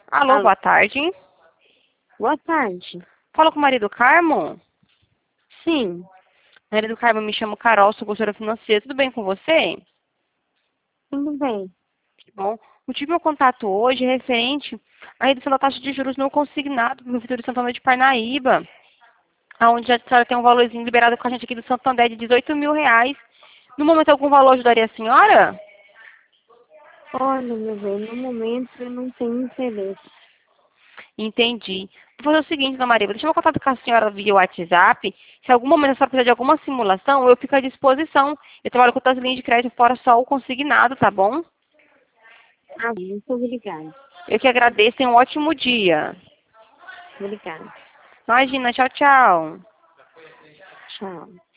Alô, Alô, boa tarde. boa tarde. Fala com o marido Carmo. Sim, Marido Carmo, me chamo Carol, sou consultora financeira. Tudo bem com você? tudo bem. Bom, o motivo do meu contato hoje é referente à redução da taxa de juros não consignado no Prefeitura de Santana de Parnaíba, onde a senhora tem um valorzinho liberado com a gente aqui do Santander de R$ 18.000. No momento, algum valor ajudaria a senhora? Olha, meu bem, no momento eu não tenho interesse. Entendi. Vou fazer o seguinte, Dona Maria, vou deixar meu contato com a senhora via WhatsApp. Se em algum momento a senhora precisar de alguma simulação, eu fico à disposição. Eu trabalho com outras linhas de crédito fora só o consignado, tá bom? Ah, muito obrigada. Eu que agradeço, tenha um ótimo dia. Obrigada. Imagina, tchau, tchau. Tchau.